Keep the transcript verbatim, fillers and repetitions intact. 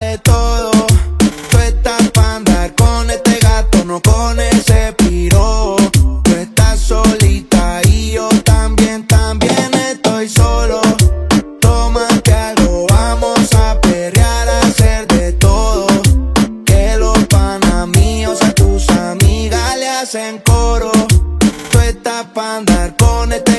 de todo. Tú estás pa' andar con este gato, no con ese piro. Tú estás solita y yo también, también estoy solo. Tómate algo, vamos a perrear, a hacer de todo. Que los panas míos a tus amigas le hacen coro. Tú estás pa' andar con este